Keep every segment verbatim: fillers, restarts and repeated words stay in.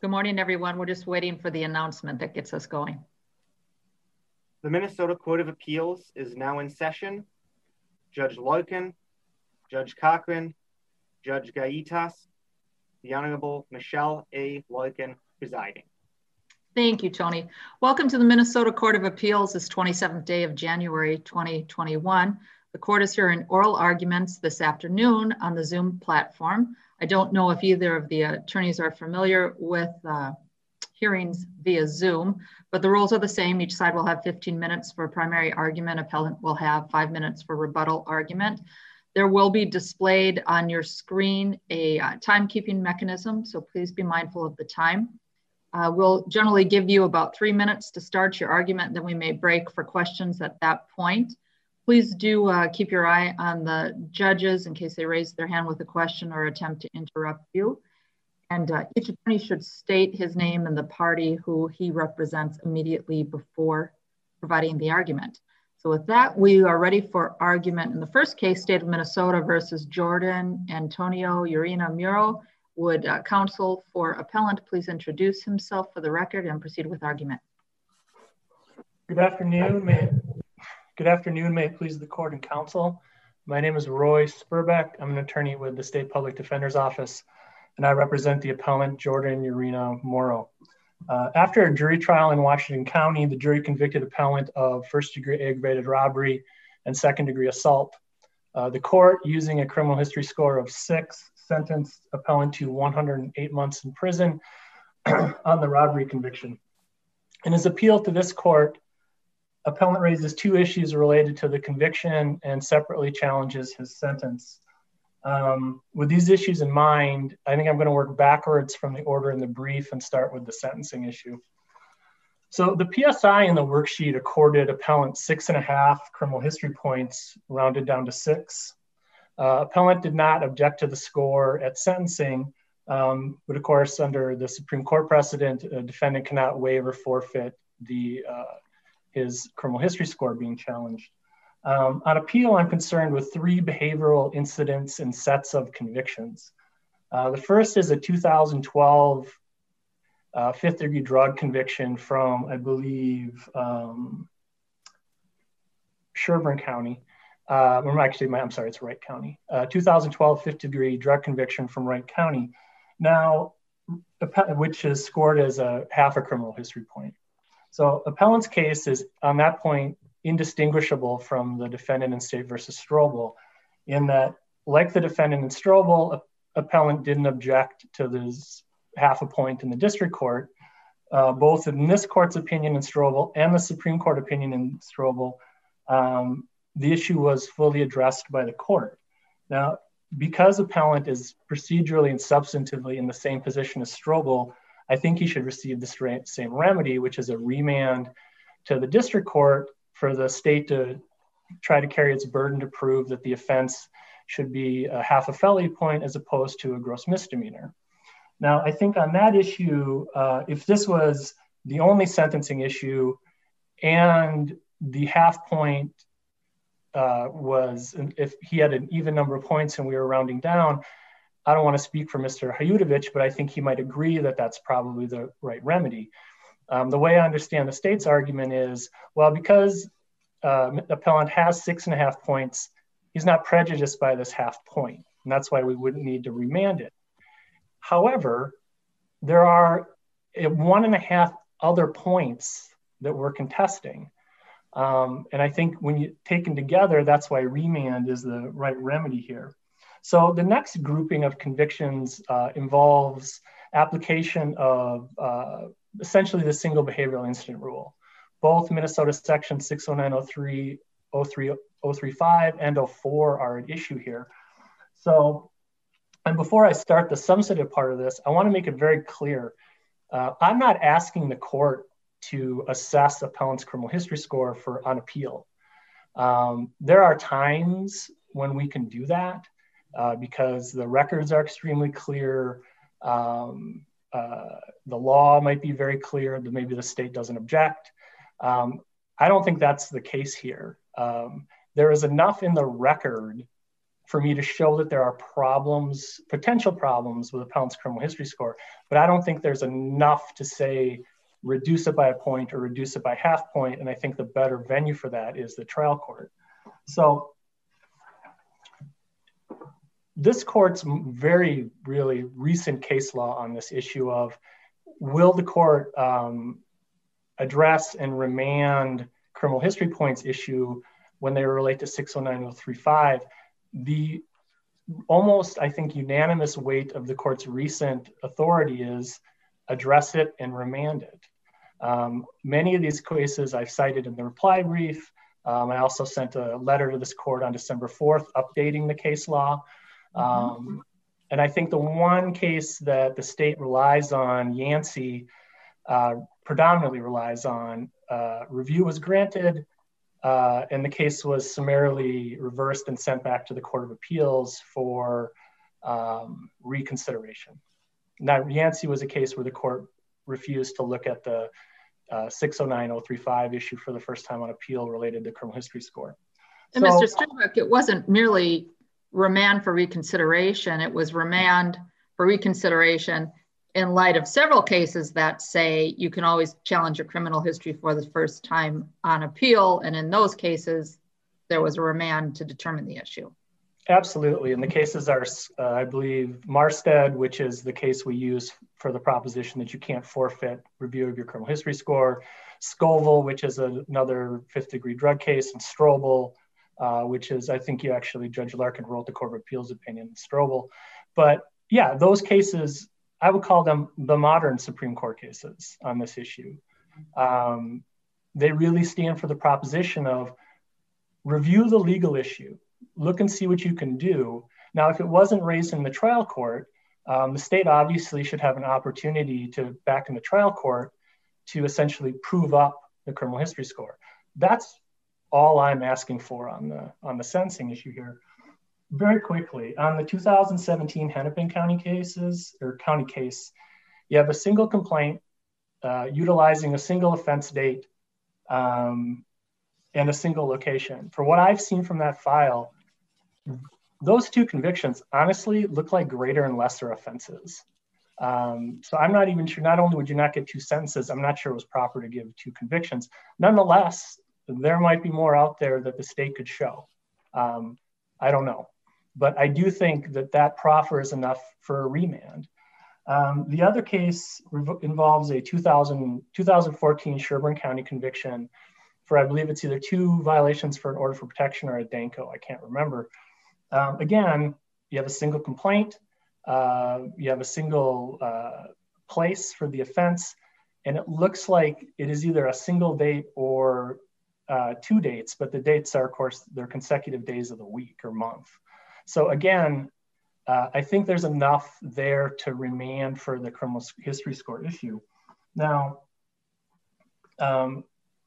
Good morning, everyone. We're just waiting for the announcement that gets us going. The Minnesota Court of Appeals is now in session. Judge Loken, Judge Cochran, Judge Gaitas, the Honorable Michelle A. Loken presiding. Thank you, Tony. Welcome to the Minnesota Court of Appeals, this twenty-seventh day of January twenty twenty-one. The court is here in oral arguments this afternoon on the Zoom platform. I don't know if either of the attorneys are familiar with uh, hearings via Zoom, but the rules are the same. Each side will have fifteen minutes for primary argument. Appellant will have five minutes for rebuttal argument. There will be displayed on your screen a uh, timekeeping mechanism, so please be mindful of the time. Uh, we'll generally give you about three minutes to start your argument, then we may break for questions at that point. Please do uh, keep your eye on the judges in case they raise their hand with a question or attempt to interrupt you. And uh, each attorney should state his name and the party who he represents immediately before providing the argument. So with that, we are ready for argument in the first case, State of Minnesota versus Jordan Antonio Urena Muro. Would uh, counsel for appellant please introduce himself for the record and proceed with argument. Good afternoon. May it, good afternoon. May it please the court and counsel. My name is Roy Spurbeck. I'm an attorney with the State Public Defender's Office, and I represent the appellant Jordan Urena Muro. Uh, after a jury trial in Washington County, the jury convicted appellant of first-degree aggravated robbery and second-degree assault. Uh, the court, using a criminal history score of six, sentenced appellant to one hundred eight months in prison on the robbery conviction. In his appeal to this court, appellant raises two issues related to the conviction and separately challenges his sentence. Um, with these issues in mind, I think I'm going to work backwards from the order in the brief and start with the sentencing issue. So the P S I in the worksheet accorded appellant six and a half criminal history points, rounded down to six. Uh, appellant did not object to the score at sentencing, um, but of course, under the Supreme Court precedent, a defendant cannot waive or forfeit the uh, his criminal history score being challenged. Um, on appeal, I'm concerned with three behavioral incidents and sets of convictions. Uh, the first is a two thousand twelve uh, fifth degree drug conviction from, I believe, um, Sherburne County. Uh, or actually, my, I'm sorry, it's Wright County. Uh, two thousand twelve fifth degree drug conviction from Wright County. Now, which is scored as a half a criminal history point. So appellant's case is on that point indistinguishable from the defendant in State versus Strobel, in that, like the defendant in Strobel, appellant didn't object to this half a point in the district court. Uh, both in this court's opinion in Strobel and the Supreme Court opinion in Strobel, um, the issue was fully addressed by the court. Now, because appellant is procedurally and substantively in the same position as Strobel, I think he should receive the same remedy, which is a remand to the district court for the state to try to carry its burden to prove that the offense should be a half a felony point as opposed to a gross misdemeanor. Now, I think on that issue, uh, if this was the only sentencing issue and the half point uh, was, if he had an even number of points and we were rounding down, I don't want to speak for Mister Hayudovich, but I think he might agree that that's probably the right remedy. Um, the way I understand the state's argument is, well, because uh, appellant has six and a half points, he's not prejudiced by this half point, and that's why we wouldn't need to remand it. However, there are one and a half other points that we're contesting. Um, and I think when you taken together, that's why remand is the right remedy here. So the next grouping of convictions uh, involves application of uh, essentially the single behavioral incident rule. Both Minnesota section six oh nine oh three, oh three, oh three five and oh four are at issue here. So, and before I start the substantive part of this, I want to make it very clear. Uh, I'm not asking the court to assess appellant's criminal history score for on appeal. Um, there are times when we can do that uh, because the records are extremely clear. Um, uh, the law might be very clear that maybe the state doesn't object. Um, I don't think that's the case here. Um, there is enough in the record for me to show that there are problems, potential problems with appellant's criminal history score, but I don't think there's enough to say reduce it by a point or reduce it by half point, and I think the better venue for that is the trial court. So this court's very, really recent case law on this issue of will the court um, address and remand criminal history points issue when they relate to six oh nine oh three five, the almost, I think, unanimous weight of the court's recent authority is address it and remand it. Um, many of these cases I've cited in the reply brief. Um, I also sent a letter to this court on December fourth updating the case law. Um, and I think the one case that the state relies on, Yancey, uh, predominantly relies on, uh, review was granted, uh, and the case was summarily reversed and sent back to the Court of Appeals for um, reconsideration. Now, Yancey was a case where the court refused to look at the uh, six oh nine oh three five issue for the first time on appeal related to criminal history score. And so, Mister Sternberg, it wasn't merely remand for reconsideration, it was remand for reconsideration in light of several cases that say you can always challenge your criminal history for the first time on appeal. And in those cases, there was a remand to determine the issue. Absolutely. And the cases are, uh, I believe, Marstead, which is the case we use for the proposition that you can't forfeit review of your criminal history score, Scoville, which is a, another fifth degree drug case, and Strobel, uh, which is, I think you actually, Judge Larkin wrote the Court of Appeals opinion in Strobel. But yeah, those cases, I would call them the modern Supreme Court cases on this issue. Um, they really stand for the proposition of review the legal issue, look and see what you can do. Now, if it wasn't raised in the trial court, um, the state obviously should have an opportunity to, back in the trial court, to essentially prove up the criminal history score. That's all I'm asking for on the, on the sentencing issue here. Very quickly, on the two thousand seventeen Hennepin County cases, or county case, you have a single complaint uh, utilizing a single offense date um, and a single location. For what I've seen from that file, those two convictions honestly look like greater and lesser offenses. Um, so I'm not even sure, not only would you not get two sentences, I'm not sure it was proper to give two convictions. Nonetheless, there might be more out there that the state could show. Um, I don't know. But I do think that that proffer is enough for a remand. Um, the other case involves a two thousand, twenty fourteen Sherburne County conviction for, I believe it's either two violations for an order for protection or a DANCO, I can't remember. Um, again, you have a single complaint, uh, you have a single uh, place for the offense, and it looks like it is either a single date or uh, two dates, but the dates are, of course, they're consecutive days of the week or month. So again, uh, I think there's enough there to remand for the criminal history score issue. Now, um,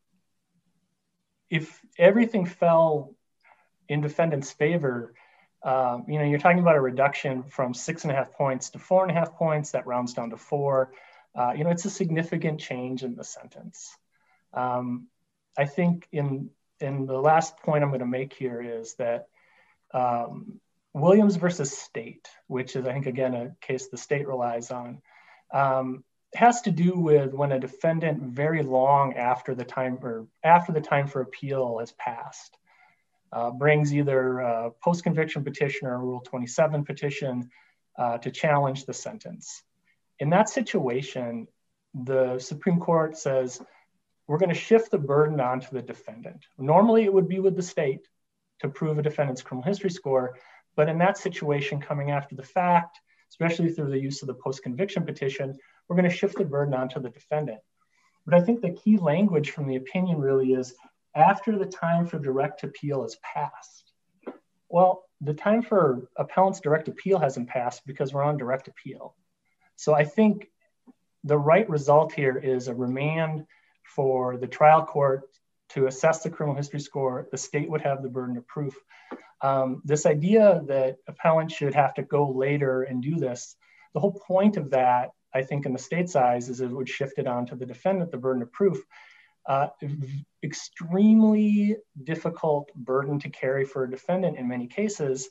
if everything fell in defendant's favor, um, you know, you're talking about a reduction from six and a half points to four and a half points, that rounds down to four. Uh, you know, it's a significant change in the sentence. Um, I think in, in the last point I'm gonna make here is that um, Williams versus State, which is, I think, again, a case the state relies on, um, has to do with when a defendant very long after the time or after the time for appeal has passed, uh, brings either a post-conviction petition or a Rule twenty-seven petition uh, to challenge the sentence. In that situation, the Supreme Court says, we're going to shift the burden onto the defendant. Normally, it would be with the state to prove a defendant's criminal history score. But in that situation, coming after the fact, especially through the use of the post-conviction petition, we're going to shift the burden onto the defendant. But I think the key language from the opinion really is after the time for direct appeal has passed. Well, the time for appellant's direct appeal hasn't passed because we're on direct appeal. So I think the right result here is a remand for the trial court to assess the criminal history score. The state would have the burden of proof. Um, this idea that appellant should have to go later and do this, the whole point of that, I think in the state's eyes, is it would shift it onto the defendant, the burden of proof. Uh, extremely difficult burden to carry for a defendant in many cases.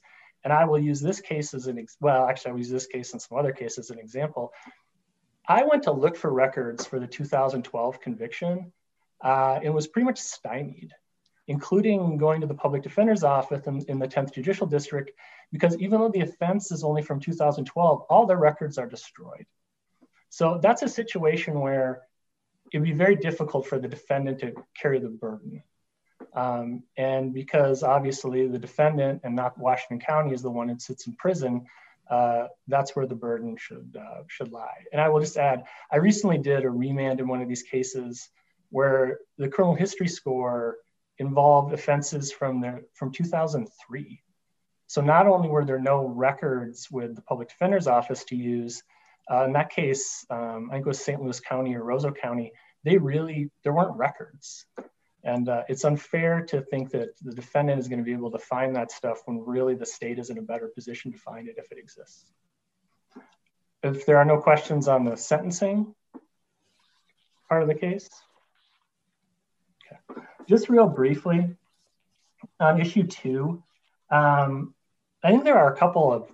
And I will use this case as an, ex well, actually I will use this case and some other cases as an example. I went to look for records for the two thousand twelve conviction uh, and was pretty much stymied, including going to the public defender's office in, in the tenth Judicial District, because even though the offense is only from two thousand twelve, all their records are destroyed. So that's a situation where it'd be very difficult for the defendant to carry the burden. Um, and because obviously the defendant and not Washington County is the one that sits in prison, uh, that's where the burden should, uh, should lie. And I will just add, I recently did a remand in one of these cases where the criminal history score involved offenses from, the, from two thousand three. So not only were there no records with the public defender's office to use, uh, in that case, um, I think it was Saint Louis County or Roseau County, they really, there weren't records. And uh, it's unfair to think that the defendant is going to be able to find that stuff when really the state is in a better position to find it if it exists. If there are no questions on the sentencing part of the case. Okay. Just real briefly, on issue two, um, I think there are a couple of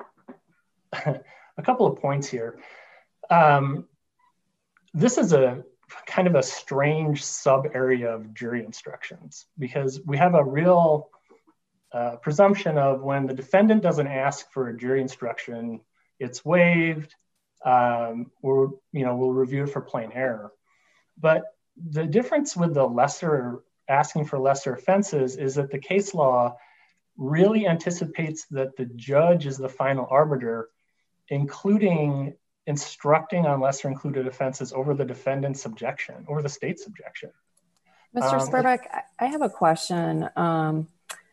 a couple of points here. Um, this is a kind of a strange sub area of jury instructions, because we have a real uh, presumption of when the defendant doesn't ask for a jury instruction, it's waived, um, or, you know, we'll review it for plain error. But the difference with the lesser, asking for lesser offenses is that the case law really anticipates that the judge is the final arbiter, including instructing on lesser included offenses over the defendant's objection, over the state's objection. Mister Um, Sperbeck, I have a question um,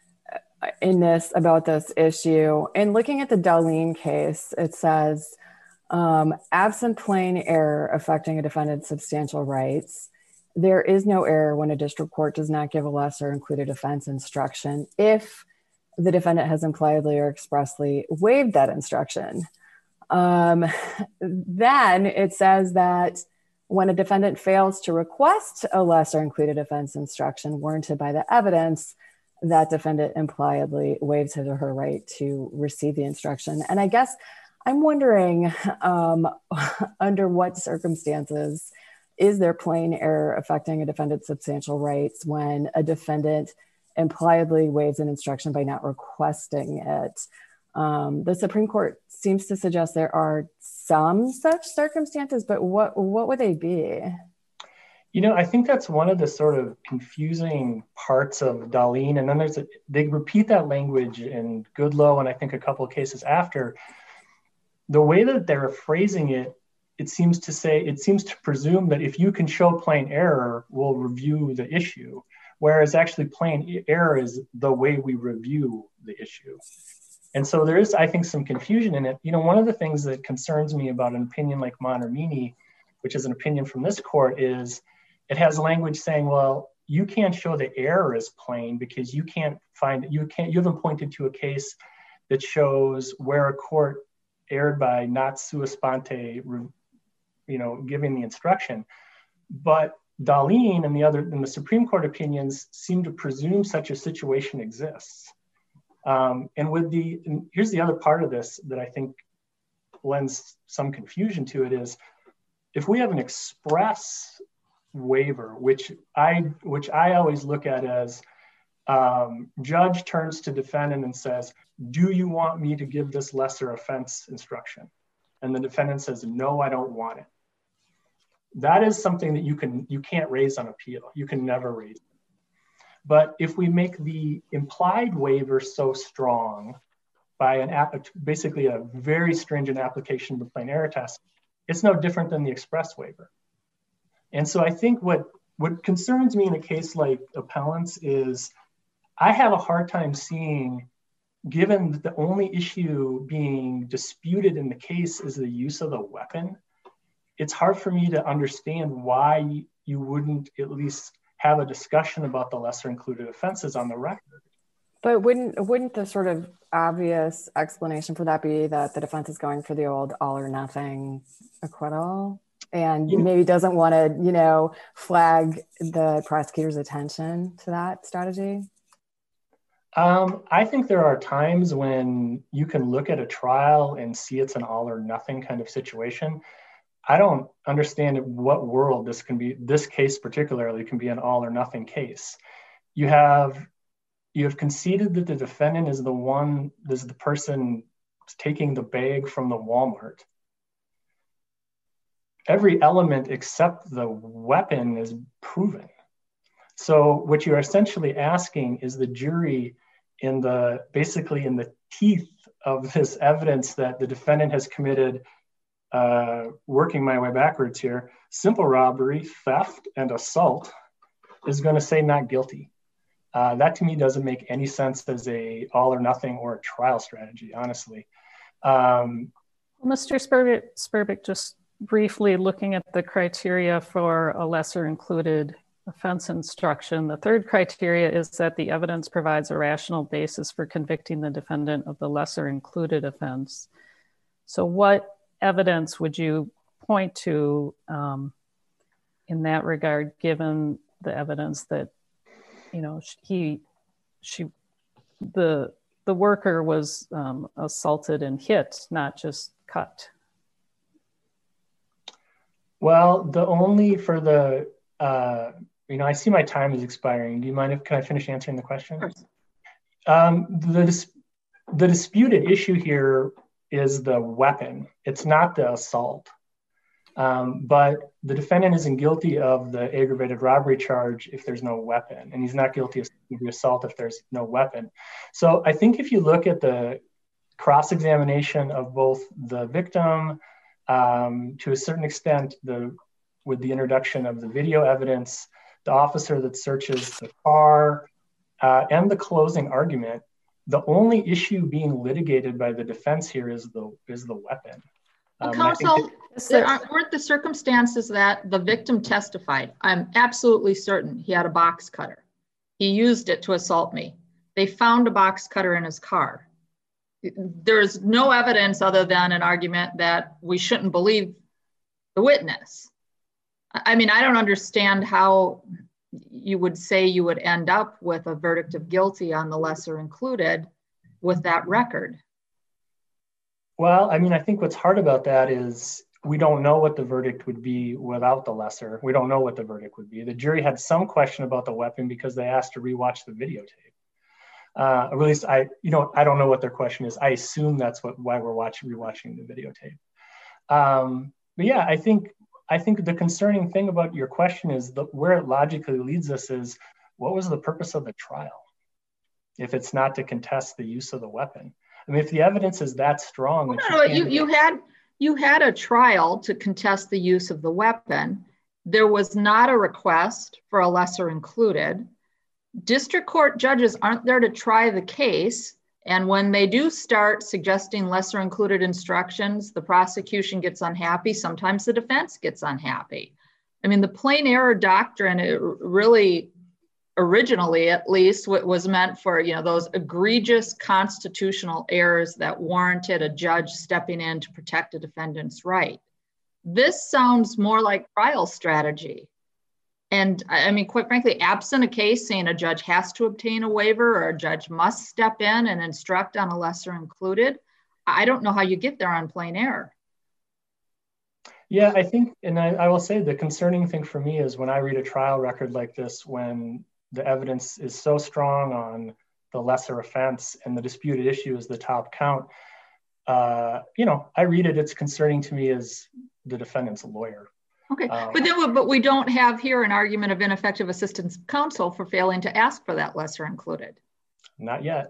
in this about this issue. In looking at the Darlene case, it says, um, absent plain error affecting a defendant's substantial rights, there is no error when a district court does not give a lesser included offense instruction if the defendant has impliedly or expressly waived that instruction. Um, then it says that when a defendant fails to request a lesser included offense instruction warranted by the evidence, that defendant impliedly waives his or her right to receive the instruction. And I guess I'm wondering, um, under what circumstances is there plain error affecting a defendant's substantial rights when a defendant impliedly waives an instruction by not requesting it? Um, the Supreme Court seems to suggest there are some such circumstances, but what what would they be? You know, I think that's one of the sort of confusing parts of Darlene. And then there's a, they repeat that language in Goodloe, and I think a couple of cases after. The way that they're phrasing it, it seems to say, it seems to presume that if you can show plain error, we'll review the issue. Whereas actually plain error is the way we review the issue. And so there is, I think, some confusion in it. You know, one of the things that concerns me about an opinion like Montermini, which is an opinion from this court, is it has language saying, well, you can't show the error is plain because you can't find, you can't, you haven't pointed to a case that shows where a court erred by not sua sponte, you know, giving the instruction. But Darlene and the other, and the Supreme Court opinions seem to presume such a situation exists. Um, and with the, and here's the other part of this that I think lends some confusion to it is, if we have an express waiver, which I, which I always look at as um, judge turns to defendant and says, do you want me to give this lesser offense instruction? And the defendant says, no, I don't want it. That is something that you can, you can't raise on appeal. You can never raise it. But if we make the implied waiver so strong by an app, basically a very stringent application of the plain error test, it's no different than the express waiver. And so I think what, what concerns me in a case like appellants is I have a hard time seeing, given that the only issue being disputed in the case is the use of the weapon, it's hard for me to understand why you wouldn't at least have a discussion about the lesser included offenses on the record. But wouldn't wouldn't the sort of obvious explanation for that be that the defense is going for the old all or nothing acquittal and you maybe doesn't want to, you know, flag the prosecutor's attention to that strategy? Um, I think there are times when you can look at a trial and see it's an all or nothing kind of situation. I don't understand in what world this can be, this case particularly can be an all or nothing case. You have, you have conceded that the defendant is the one, is the person taking the bag from the Walmart. Every element except the weapon is proven. So what you're essentially asking is the jury in the, basically in the teeth of this evidence that the defendant has committed, uh, working my way backwards here, simple robbery, theft, and assault, is going to say not guilty. Uh, that to me doesn't make any sense as a all or nothing or a trial strategy, honestly. Um, well, Mister Sperbick, Sperbick, just briefly looking at the criteria for a lesser included offense instruction, the third criteria is that the evidence provides a rational basis for convicting the defendant of the lesser included offense. So what evidence would you point to um, in that regard, given the evidence that, you know, he, she, the, the worker was um, assaulted and hit, not just cut? Well, the only for the, uh, you know, I see my time is expiring. Do you mind if, can I finish answering the question? Of course. Um, the, dis the disputed issue here is the weapon. It's not the assault. Um, but the defendant isn't guilty of the aggravated robbery charge if there's no weapon, and he's not guilty of the assault if there's no weapon. So I think if you look at the cross-examination of both the victim, um, to a certain extent, the with the introduction of the video evidence, the officer that searches the car, uh, and the closing argument, the only issue being litigated by the defense here is the is the weapon. Well, Um, counsel, there aren't, weren't the circumstances that the victim testified? I'm absolutely certain he had a box cutter. He used it to assault me. They found a box cutter in his car. There's no evidence other than an argument that we shouldn't believe the witness. I mean, I don't understand how you would say you would end up with a verdict of guilty on the lesser included with that record. Well, I mean, I think what's hard about that is we don't know what the verdict would be without the lesser. We don't know what the verdict would be. The jury had some question about the weapon because they asked to rewatch the videotape. Uh, or at least I, you know, I don't know what their question is. I assume that's what why we're watching rewatching the videotape. Um, but yeah, I think I think the concerning thing about your question is the, where it logically leads us is what was the purpose of the trial if it's not to contest the use of the weapon? I mean, if the evidence is that strong, well, no, no, you you had you had a trial to contest the use of the weapon. There was not a request for a lesser included. District court judges aren't there to try the case. And when they do start suggesting lesser included instructions, the prosecution gets unhappy. Sometimes the defense gets unhappy. I mean, the plain error doctrine, it really originally at least was meant for, you know, those egregious constitutional errors that warranted a judge stepping in to protect a defendant's right. This sounds more like trial strategy. And I mean, quite frankly, absent a case saying a judge has to obtain a waiver or a judge must step in and instruct on a lesser included, I don't know how you get there on plain error. Yeah, I think, and I, I will say the concerning thing for me is when I read a trial record like this, when the evidence is so strong on the lesser offense and the disputed issue is the top count, uh, you know, I read it, it's concerning to me as the defendant's lawyer. Okay, Um, but then, but we don't have here an argument of ineffective assistance of counsel for failing to ask for that lesser included. Not yet.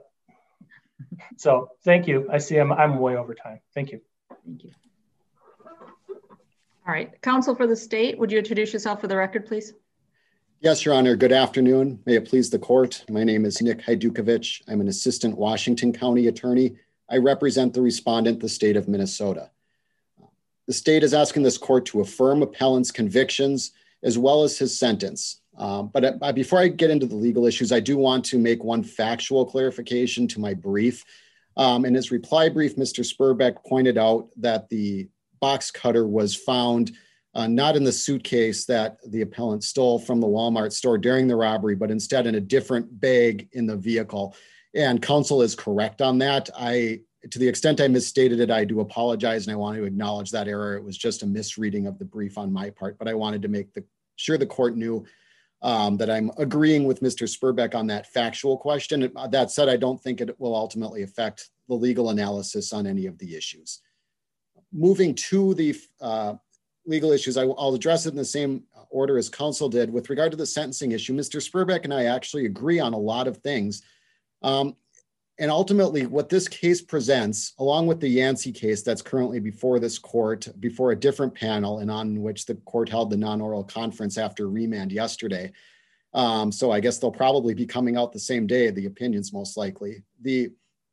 So thank you. I see I'm, I'm way over time. Thank you. Thank you. All right, counsel for the state, would you introduce yourself for the record, please? Yes, Your Honor. Good afternoon. May it please the court. My name is Nick Hajdukovic. I'm an assistant Washington County attorney. I represent the respondent, the state of Minnesota. The state is asking this court to affirm appellant's convictions as well as his sentence. Um, but uh, before I get into the legal issues, I do want to make one factual clarification to my brief. Um, in his reply brief, Mister Sperbeck pointed out that the box cutter was found uh, not in the suitcase that the appellant stole from the Walmart store during the robbery, but instead in a different bag in the vehicle. And counsel is correct on that. I, to the extent I misstated it, I do apologize, and I want to acknowledge that error. It was just a misreading of the brief on my part, but I wanted to make the, sure the court knew um, that I'm agreeing with Mister Spurbeck on that factual question. That said, I don't think it will ultimately affect the legal analysis on any of the issues. Moving to the uh, legal issues, I, I'll address it in the same order as counsel did. With regard to the sentencing issue, Mister Spurbeck and I actually agree on a lot of things. Um, and ultimately, what this case presents, along with the Yancey case that's currently before this court, before a different panel, and on which the court held the non-oral conference after remand yesterday. Um, so I guess they'll probably be coming out the same day, the opinions most likely. The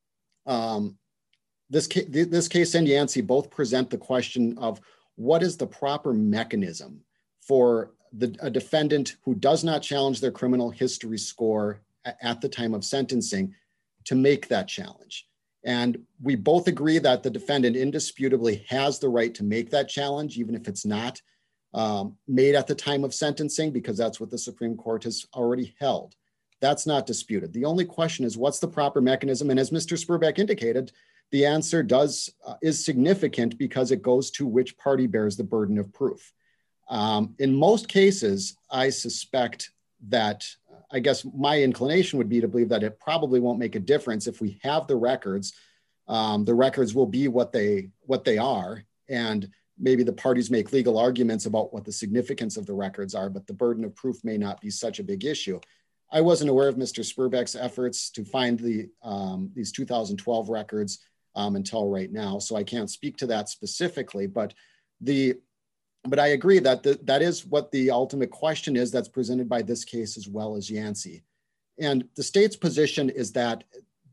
um, this, ca this case and Yancey both present the question of what is the proper mechanism for the, a defendant who does not challenge their criminal history score at the time of sentencing to make that challenge. And we both agree that the defendant indisputably has the right to make that challenge, even if it's not um, made at the time of sentencing, because that's what the Supreme Court has already held. That's not disputed. The only question is, what's the proper mechanism? And as Mister Spurbeck indicated, the answer does uh, is significant because it goes to which party bears the burden of proof. Um, in most cases, I suspect that I guess my inclination would be to believe that it probably won't make a difference if we have the records. Um, the records will be what they what they are, and maybe the parties make legal arguments about what the significance of the records are, but the burden of proof may not be such a big issue. I wasn't aware of Mister Spurbeck's efforts to find the um, these two thousand twelve records um, until right now, so I can't speak to that specifically, but the But I agree that the, that is what the ultimate question is that's presented by this case as well as Yancey. And the state's position is that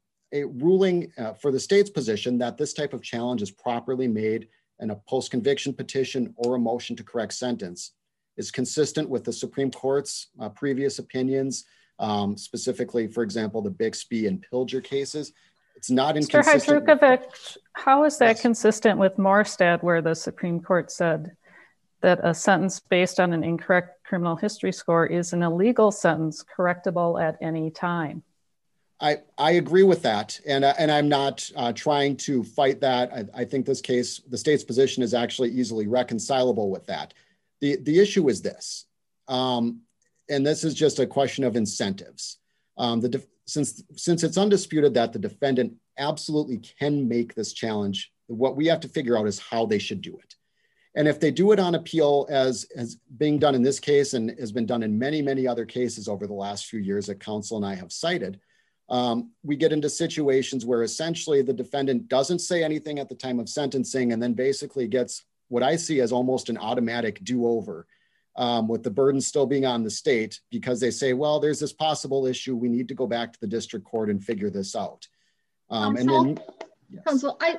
a ruling uh, for the state's position that this type of challenge is properly made in a post-conviction petition or a motion to correct sentence is consistent with the Supreme Court's uh, previous opinions, um, specifically, for example, the Bixby and Pilger cases. It's not inconsistent. Mister Hajdukovic, how is that Yes. consistent with Morstad, where the Supreme Court said that a sentence based on an incorrect criminal history score is an illegal sentence correctable at any time? I, I agree with that. And, uh, and I'm not uh, trying to fight that. I, I think this case, the state's position is actually easily reconcilable with that. The, the issue is this, um, and this is just a question of incentives. Um, the def since, since it's undisputed that the defendant absolutely can make this challenge, what we have to figure out is how they should do it. And if they do it on appeal, as as being done in this case and has been done in many, many other cases over the last few years that counsel and I have cited, um, we get into situations where essentially the defendant doesn't say anything at the time of sentencing and then basically gets what I see as almost an automatic do-over, um, with the burden still being on the state because they say, well, there's this possible issue. We need to go back to the district court and figure this out. Um, counsel, and then, yes. Counsel, I...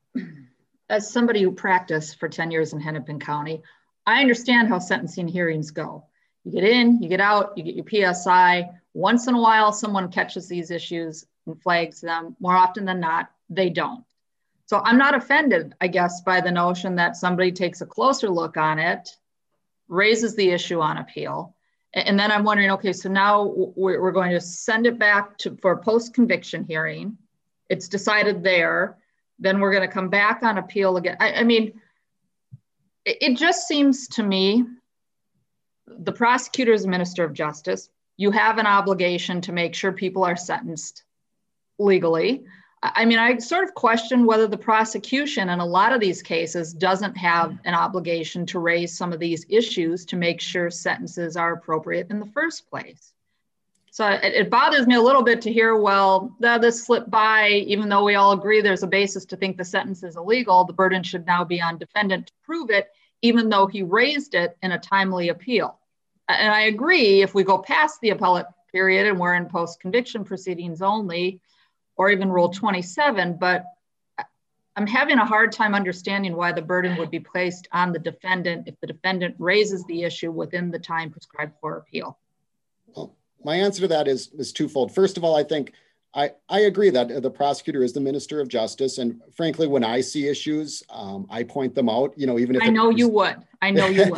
As somebody who practiced for ten years in Hennepin County, I understand how sentencing hearings go. You get in, you get out, you get your P S I. Once in a while, someone catches these issues and flags them. More often than not, they don't. So I'm not offended, I guess, by the notion that somebody takes a closer look on it, raises the issue on appeal. And then I'm wondering, okay, so now we're going to send it back to, for a post-conviction hearing. It's decided there. Then we're going to come back on appeal again. I, I mean, it, it just seems to me, the prosecutor is a minister of justice. You have an obligation to make sure people are sentenced legally. I, I mean, I sort of question whether the prosecution in a lot of these cases doesn't have an obligation to raise some of these issues to make sure sentences are appropriate in the first place. So it, it bothers me a little bit to hear, well, this slipped by, even though we all agree there's a basis to think the sentence is illegal, the burden should now be on defendant to prove it, even though he raised it in a timely appeal. And I agree, if we go past the appellate period and we're in post-conviction proceedings only, or even Rule twenty-seven, but I'm having a hard time understanding why the burden would be placed on the defendant if the defendant raises the issue within the time prescribed for appeal. Well, my answer to that is, is twofold. First of all, I think I, I agree that the prosecutor is the minister of justice. And frankly, when I see issues, um, I point them out, you know, even if- I know you would, I know you would.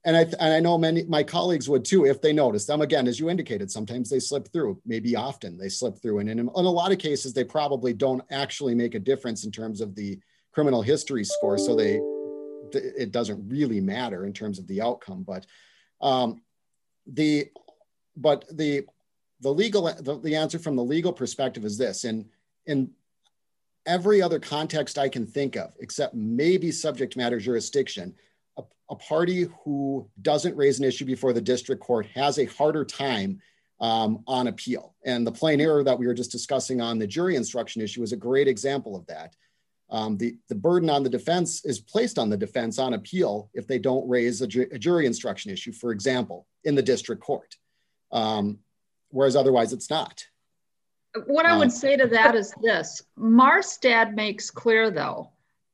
and I and I know many my colleagues would too if they noticed them. Again, as you indicated, sometimes they slip through. Maybe often they slip through, and in, in a lot of cases, they probably don't actually make a difference in terms of the criminal history score. So they it doesn't really matter in terms of the outcome. But um, the but the the legal the, the answer from the legal perspective is this: in in every other context I can think of, except maybe subject matter jurisdiction, a, a party who doesn't raise an issue before the district court has a harder time um, on appeal. And the plain error that we were just discussing on the jury instruction issue is a great example of that. Um, the, the burden on the defense is placed on the defense on appeal if they don't raise a, ju a jury instruction issue, for example, in the district court, um, whereas otherwise it's not. What I would say to that is this: Marstad makes clear, though,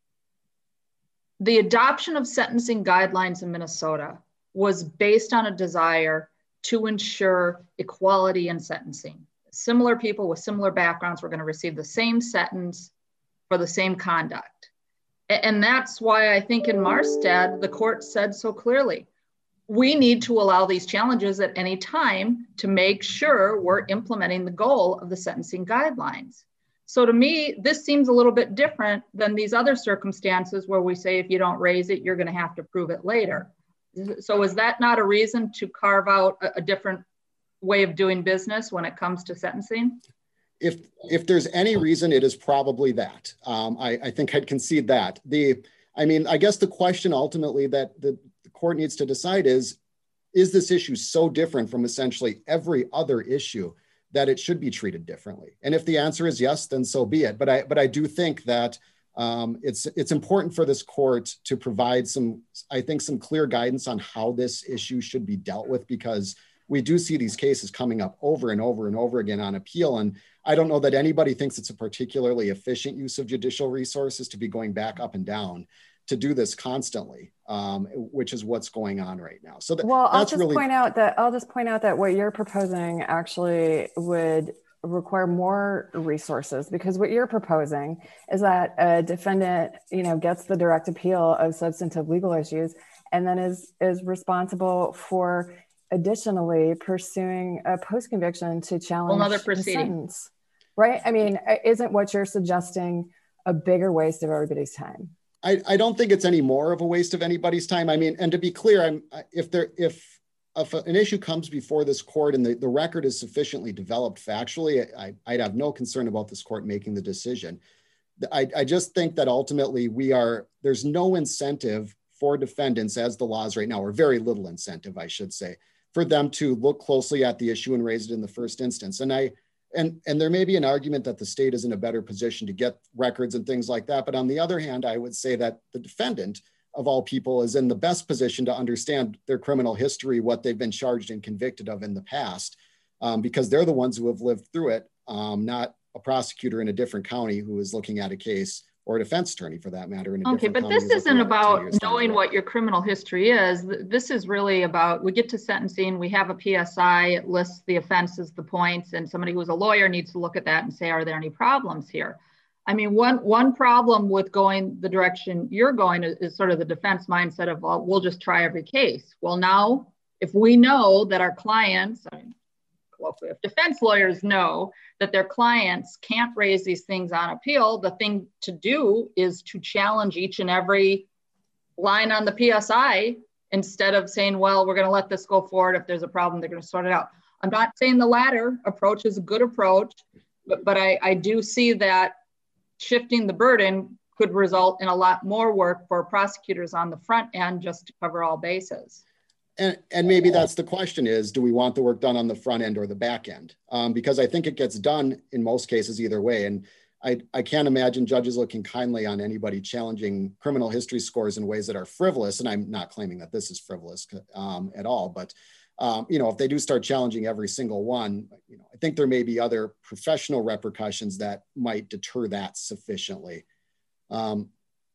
the adoption of sentencing guidelines in Minnesota was based on a desire to ensure equality in sentencing. Similar people with similar backgrounds were going to receive the same sentence for the same conduct. And that's why I think in Marstad, the court said so clearly, we need to allow these challenges at any time to make sure we're implementing the goal of the sentencing guidelines. So to me, this seems a little bit different than these other circumstances where we say, if you don't raise it, you're going to have to prove it later. So is that not a reason to carve out a, a different way of doing business when it comes to sentencing? If, if there's any reason, it is probably that. Um, I, I think I'd concede that. The, I mean, I guess the question ultimately that the, the court needs to decide is, is this issue so different from essentially every other issue that it should be treated differently? And if the answer is yes, then so be it. But I, but I do think that um, it's, it's important for this court to provide some, I think, some clear guidance on how this issue should be dealt with, because we do see these cases coming up over and over and over again on appeal. And I don't know that anybody thinks it's a particularly efficient use of judicial resources to be going back up and down to do this constantly, um, which is what's going on right now. So that, well, I'll that's just really point out that I'll just point out that what you're proposing actually would require more resources, because what you're proposing is that a defendant, you know, gets the direct appeal of substantive legal issues and then is is responsible for additionally pursuing a post-conviction to challenge another the proceeding, sentence, right? I mean, isn't what you're suggesting a bigger waste of everybody's time? I, I don't think it's any more of a waste of anybody's time. I mean, and to be clear, I'm if there if if an issue comes before this court and the, the record is sufficiently developed factually, I, I'd have no concern about this court making the decision. I, I just think that ultimately we are, there's no incentive for defendants, as the laws right now, or very little incentive, I should say, for them to look closely at the issue and raise it in the first instance. And I, and, and there may be an argument that the state is in a better position to get records and things like that. But on the other hand, I would say that the defendant of all people is in the best position to understand their criminal history, what they've been charged and convicted of in the past, um, because they're the ones who have lived through it, um, not a prosecutor in a different county who is looking at a case, or a defense attorney for that matter. In a okay, but this isn't about knowing what your criminal history is. This is really about, we get to sentencing, we have a P S I, it lists the offenses, the points, and somebody who's a lawyer needs to look at that and say, are there any problems here? I mean, one, one problem with going the direction you're going is, is sort of the defense mindset of, well, we'll just try every case. Well, now, if we know that our clients, I mean, well, if defense lawyers know that their clients can't raise these things on appeal, the thing to do is to challenge each and every line on the P S I instead of saying, well, we're going to let this go forward. If there's a problem, they're going to sort it out. I'm not saying the latter approach is a good approach, but, but I, I do see that shifting the burden could result in a lot more work for prosecutors on the front end just to cover all bases. And, and maybe that's the question is, do we want the work done on the front end or the back end? Um, because I think it gets done in most cases either way. And I, I can't imagine judges looking kindly on anybody challenging criminal history scores in ways that are frivolous. And I'm not claiming that this is frivolous um, at all, but um, you know, if they do start challenging every single one, you know, I think there may be other professional repercussions that might deter that sufficiently. Um,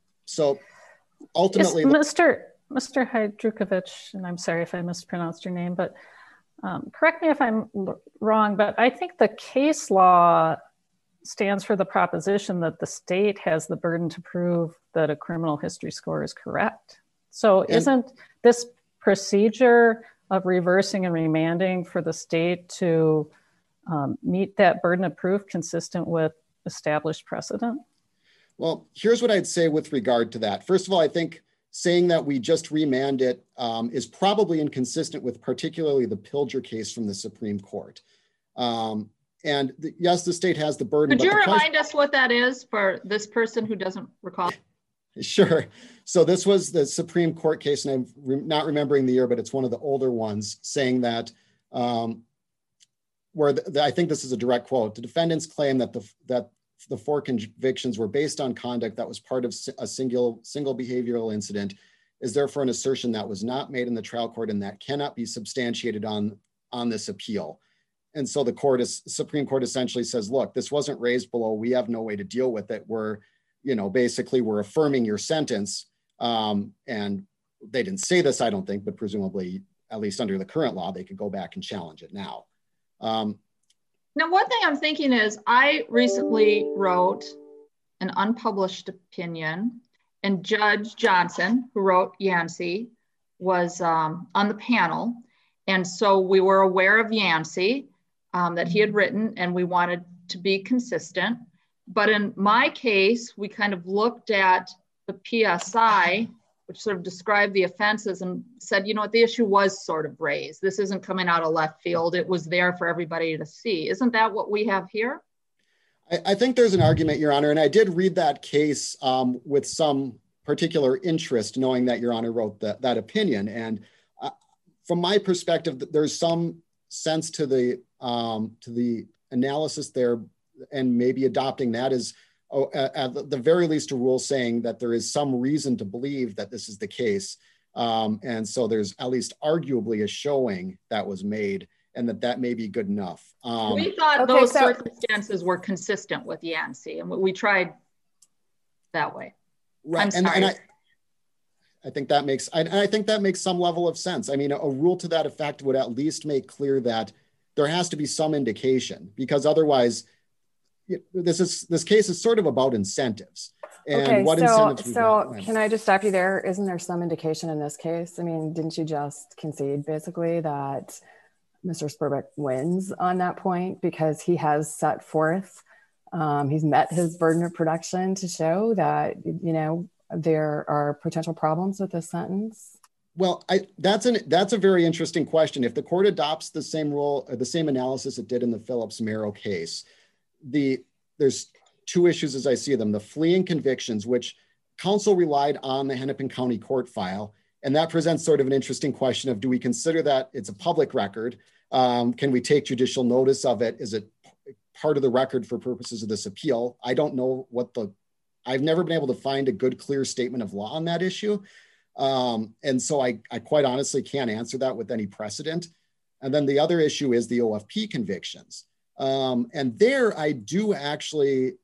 so ultimately- Is Mister Mister Hajdukovic, and I'm sorry if I mispronounced your name, but um, correct me if I'm wrong, but I think the case law stands for the proposition that the state has the burden to prove that a criminal history score is correct. So and isn't this procedure of reversing and remanding for the state to um, meet that burden of proof consistent with established precedent? Well, here's what I'd say with regard to that. First of all, I think saying that we just remand it um, is probably inconsistent with particularly the Pilger case from the Supreme Court. Um, and the, yes, the state has the burden. Could you remind question, us what that is for this person who doesn't recall? Sure. So this was the Supreme Court case, and I'm re not remembering the year, but it's one of the older ones, saying that um, where the, the, I think this is a direct quote, the defendants claim that the, that the four convictions were based on conduct that was part of a single, single behavioral incident, is therefore an assertion that was not made in the trial court and that cannot be substantiated on, on this appeal. And so the court is, Supreme Court essentially says, look, this wasn't raised below. We have no way to deal with it. We're, you know, basically we're affirming your sentence. Um, and they didn't say this, I don't think, but presumably, at least under the current law, they could go back and challenge it now. Um, Now, one thing I'm thinking is I recently wrote an unpublished opinion, and Judge Johnson, who wrote Yancey, was um, on the panel. And so we were aware of Yancey um, that he had written, and we wanted to be consistent. But in my case, we kind of looked at the P S I, which sort of described the offenses, and said, you know what, the issue was sort of raised. This isn't coming out of left field. It was there for everybody to see. Isn't that what we have here? I, I think there's an argument, Your Honor, and I did read that case um, with some particular interest, knowing that Your Honor wrote that, that opinion. And uh, from my perspective, there's some sense to the, um, to the analysis there, and maybe adopting that as, oh, at, at the very least, a rule saying that there is some reason to believe that this is the case. Um, and so there's at least arguably a showing that was made, and that that may be good enough. Um, we thought okay, those so, circumstances were consistent with Yancey, and we tried that way. right, I'm sorry. And, and I, I think that makes, I, I think that makes some level of sense. I mean, a, a rule to that effect would at least make clear that there has to be some indication, because otherwise, this is this case is sort of about incentives. And okay, what so, incentives so can I just stop you there? Isn't there some indication in this case? I mean, didn't you just concede basically that Mister Sperbeck wins on that point because he has set forth, um, he's met his burden of production to show that, you know, there are potential problems with this sentence? Well, I, that's an that's a very interesting question. If the court adopts the same rule or the same analysis it did in the Phillips-Merrill case, the there's two issues as I see them. The fleeing convictions, which counsel relied on the Hennepin County court file, and that presents sort of an interesting question of, do we consider that it's a public record? Um, can we take judicial notice of it? Is it part of the record for purposes of this appeal? I don't know what the, I've never been able to find a good, clear statement of law on that issue. Um, and so I, I quite honestly can't answer that with any precedent. And then the other issue is the O F P convictions. Um, and there I do actually,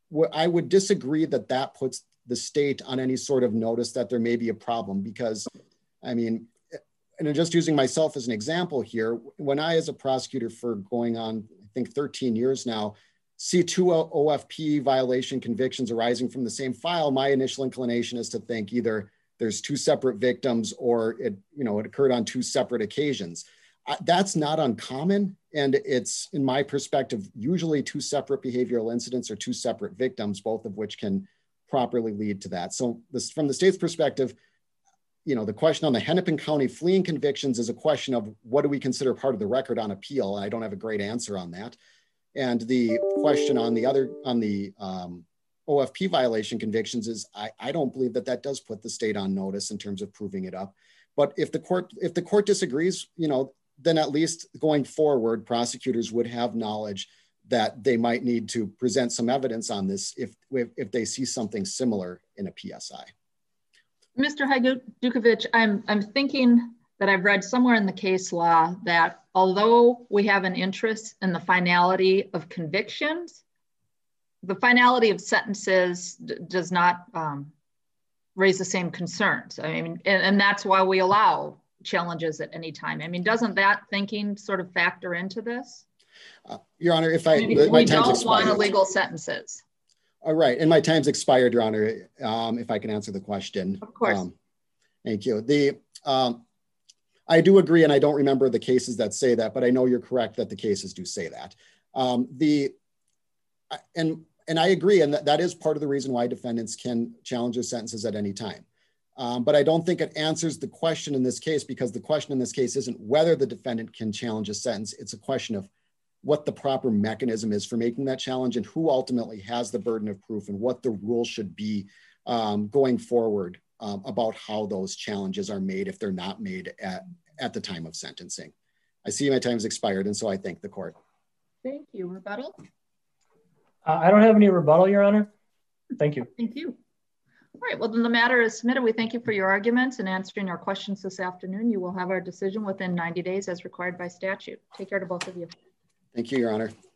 I would disagree that that puts the state on any sort of notice that there may be a problem, because I mean, and just using myself as an example here, when I, as a prosecutor for going on, I think thirteen years now, see two O F P violation convictions arising from the same file, my initial inclination is to think either there's two separate victims or it, you know, it occurred on two separate occasions. I, that's not uncommon. And it's, in my perspective, usually two separate behavioral incidents or two separate victims, both of which can properly lead to that. So this, from the state's perspective, you know, the question on the Hennepin County fleeing convictions is a question of what do we consider part of the record on appeal? I don't have a great answer on that. And the question on the other, on the um, O F P violation convictions is, I, I don't believe that that does put the state on notice in terms of proving it up. But if the court, if the court disagrees, you know, then at least going forward, prosecutors would have knowledge that they might need to present some evidence on this if, if, if they see something similar in a P S I. Mister Hajdukovic, I'm, I'm thinking that I've read somewhere in the case law that although we have an interest in the finality of convictions, the finality of sentences d does not um, raise the same concerns. I mean, and, and that's why we allow challenges at any time. I mean, doesn't that thinking sort of factor into this? Uh, Your Honor, if I, I mean, my we time's don't expired. want illegal sentences. All right, and my time's expired, Your Honor, um, if I can answer the question. Of course. Um, thank you. The, um, I do agree, and I don't remember the cases that say that, but I know you're correct that the cases do say that. Um, the and and I agree, and that, that is part of the reason why defendants can challenge their sentences at any time. Um, but I don't think it answers the question in this case, because the question in this case isn't whether the defendant can challenge a sentence. It's a question of what the proper mechanism is for making that challenge and who ultimately has the burden of proof and what the rule should be um, going forward um, about how those challenges are made if they're not made at, at the time of sentencing. I see my time's expired, and so I thank the court. Thank you. Rebuttal? Uh, I don't have any rebuttal, Your Honor. Thank you. Thank you. All right, well, then the matter is submitted. We thank you for your arguments and answering our questions this afternoon. You will have our decision within ninety days as required by statute. Take care to both of you. Thank you, Your Honor.